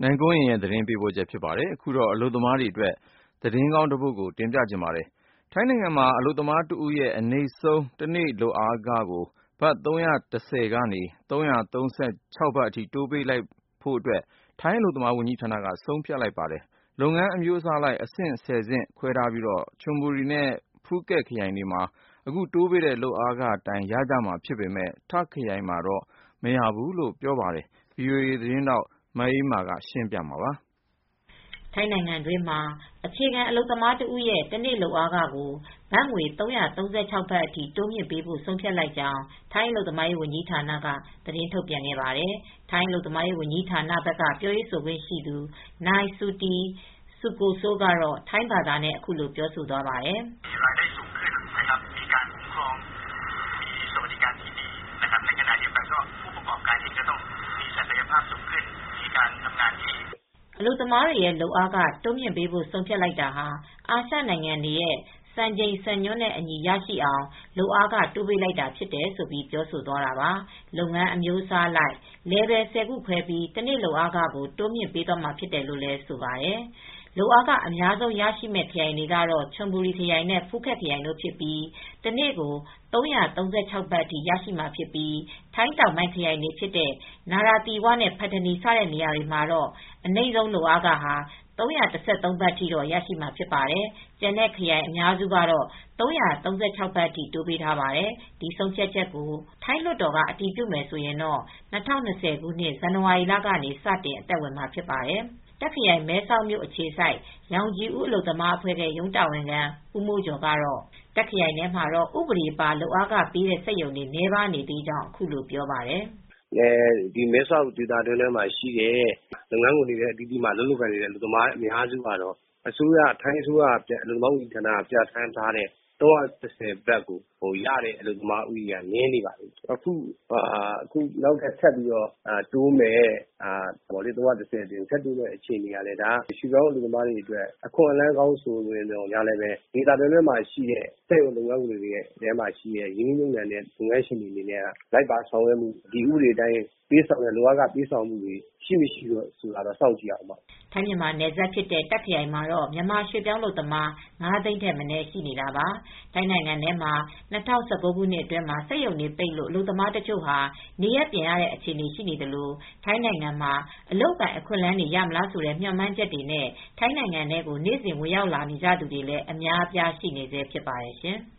နိုင်ကွန်းအိန်ရဲ့သတင်းပေးပို့ချက်ဖြစ်ပါတယ်။ အခုတော့အလုပ်သမားတွေအတွက်သတင်းကောင်းတစ်ပုဒ်ကိုတင်ပြချင်ပါတယ်။ ထိုင်းနိုင်ငံမှာအလုပ်သမားတဦးရဲ့အနိမ့်ဆုံးတနေ့လုပ်အားခကို ဘတ် 310 ကနေ 336 ဘတ်အထိတိုးပေးလိုက်ဖို့ထိုင်းအလုပ်သမားဝန်ကြီးဌာနကဆုံးဖြတ်လိုက်ပါတယ်။ လုပ်ငန်းအမျိုးအစားအလိုက်အဆင့် 10 ဆင့်ခွဲထားပြီး ချွန်ဘူရီနဲ့ ဖူးခက်ခရိုင်တွေမှာ အခုတိုးပေးတဲ့လုပ်အားခအတိုင်းရကြမှာဖြစ်ပေမဲ့ တာ့ခ်ခရိုင်မှာတော့မရဘူးလို့ပြောပါတယ်။ VOA သတင်းထောက်မအေးအေးမာကသတင်းပေးပို့ထားပါတယ်။ ထိုင်းနိုင်ငံတွင်းမှာ အခြေခံအလုပ်သမားတဦးရဲ့တနေ့လုပ်အားခကို ဘတ်ငွေ 336 ဘတ်အထိ တိုးမြှင့်ပေးဖို့ဆုံးဖြတ်လိုက်ကြောင်း ထိုင်းအလုပ်သမားရေးဝန်ကြီးဌာနက သတင်းထုတ်ပြန်ခဲ့ပါတယ်။ ထိုင်းအလုပ်သမားရေးဝန်ကြီးဌာနဘက်ကပြောရေးဆိုခွင့်ရှိသူ နိုင် ဆူတီ ဆူကိုဆိုး ကတော့ ထိုင်းဘာသာနဲ့အခုလိုပြောသွားပါတယ်။ အလုပ်သမားတွေရဲ့လုပ်အားခတိုးမြှင့်ပေးဖို့ဆုံးဖြတ်လိုက်တာဟာ အာရှနိုင်ငံတွေရဲ့စံချိန်စံညွှန်းနဲ့အညီရရှိအောင် လုပ်အားခတိုးပေးလိုက်တာဖြစ်တယ်လို့ပြောဆိုသွားတာပါ။ လုပ်ငန်းအမျိုးအစားအလိုက် Level 10 ခုခွဲပြီး တနေ့လုပ်အားခကိုတိုးမြှင့်ပေးသွားမှာဖြစ်တယ်လို့ဆိုပါတယ်။ လုပ်အားခအများဆုံးရရှိမယ့်ခရိုင်တွေကတော့ ချွန်ဘူရီခရိုင်နဲ့ ဖူးခက်ခရိုင်တို့ဖြစ်ပြီး တနေ့ကို 336 ဘတ်အထိရရှိမှာဖြစ်ပြီး ထိုင်းတောင်ပိုင်းခရိုင်တွေဖြစ်တဲ့ နာရာသီဝနဲ့ ပတ်တနီ စတဲ့နေရာတွေမှာတော့ အနိမ့်ဆုံးလုပ်အားခဟာ 313 ဘတ်ထိတော့ရရှိမှာဖြစ်ပါတယ်။ ကျန်တဲ့ခရိုင်အများစုကတော့ 336 ဘတ်အထိတိုးပေးထားပါတယ်။ ဒီဆုံးဖြတ်ချက်ကို ထိုင်းလွှတ်တော်ကအတည်ပြုမယ်ဆိုရင်တော့ ၂၀၂၀ ခုနှစ် ဇန်နဝါရီလကနေ စတင်အသက်ဝင်မှာဖြစ်ပါတယ်။ တာ့ခ်ခရိုင်မဲဆောက်မြို့အခြေစိုက် ရောင်ခြည်ဦးအလုပ်သမားအဖွဲ့ရုံးတာဝန်ခံဦးမိုးကျော်ကတော့ တာ့ခ်ခရိုင်ထဲမှာတော့ ဥပဒေပါလုပ်အားခပေးတဲ့စက်ရုံတွေနည်းပါးနေသေးကြောင်းအခုလိုပြောပါတယ်။ "မဲဆောက်ဒေသအတွင်းမှာရှိတဲ့လုပ်ငန်းခွင်တွေအသီးသီးမှာအလုပ်လုပ်နေတဲ့အလုပ်သမားအများစုကတော့ ထိုင်းအစိုးရအလုပ်သမားဝန်ကြီးဌာနကပြဌာန်းထားတဲ့310 ဘတ်ကိုရတဲ့အလုပ်သမားဦးရေကနည်းနေပါပြီ။ အခုနောက်ထပ်ထပ်ပြီးတိုးမယ့်310အပြင်ထပ်တိုးမယ့်အခြေအနေကလည်းရွှေ့ပြောင်းအလုပ်သမားတွေအတွက်အခွင့်အလမ်းကောင်းဆိုပေမဲ့ဒေသတွင်းမှာရှိတဲ့စက်ရုံလုပ်ငန်းခွင်တွေထဲမှာရှိတဲ့ရင်းနှီးမြှုပ်နှံတဲ့လုပ်ငန်းရှင်တွေအနေနဲ့လိုက်ပါဆောင်ရွက်မှုဒီဥပဒေအတိုင်းလုပ်အားခပေးဆောင်မှုတွေရှိမရှိဆိုတာတော့စောင့်ကြည့်ရဦးမယ် " ထိုင်းမြန်မာနယ်စပ်ဖြစ်တဲ့တာ့ခ်ခရိုင်မှာတော့မြန်မာရွှေ့ပြောင်းအလုပ်သမား ၅ သိန်းထက်မနည်းရှိနေတာပါ။ ထိုင်းနိုင်ငံထဲမှာ ၂၀၁၉ ခုနှစ်အတွင်းမှာစက်ရုံတွေပိတ်လို့အလုပ်သမားတချို့ဟာနေရပ်ပြန်ရတဲ့အခြေအနေရှိနေသလို ထိုင်းနိုင်ငံမှာအလုပ်အကိုင်အခွင့်အလမ်းတွေရမလားဆိုတဲ့မျှော်မှန်းချက်တွေနဲ့ထိုင်းနိုင်ငံထဲကိုနေ့စဉ်ဝင်ရောက်လာနေကြသူတွေလည်းအများအပြားရှိနေဆဲဖြစ်ပါတယ်ရှင်။